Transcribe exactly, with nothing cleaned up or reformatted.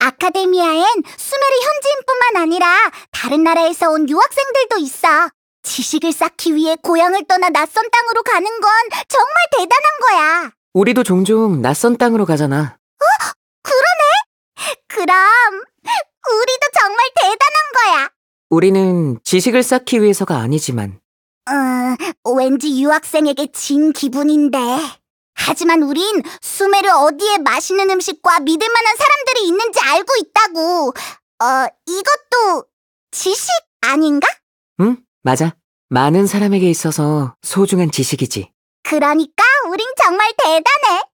아카데미아엔 수메르 현지인뿐만 아니라 다른 나라에서 온 유학생들도 있어. 지식을 쌓기 위해 고향을 떠나 낯선 땅으로 가는 건 정말 대단한 거야. 우리도 종종 낯선 땅으로 가잖아. 그러네? 그럼 우리도 정말 대단한 거야. 우리는 지식을 쌓기 위해서가 아니지만 어, 왠지 유학생에게 진 기분인데. 하지만 우린 수메르 어디에 맛있는 음식과 믿을 만한 사람들이 있는지 알고 있다고. 어, 이것도 지식 아닌가? 응? 맞아. 많은 사람에게 있어서 소중한 지식이지. 그러니까 우린 정말 대단해.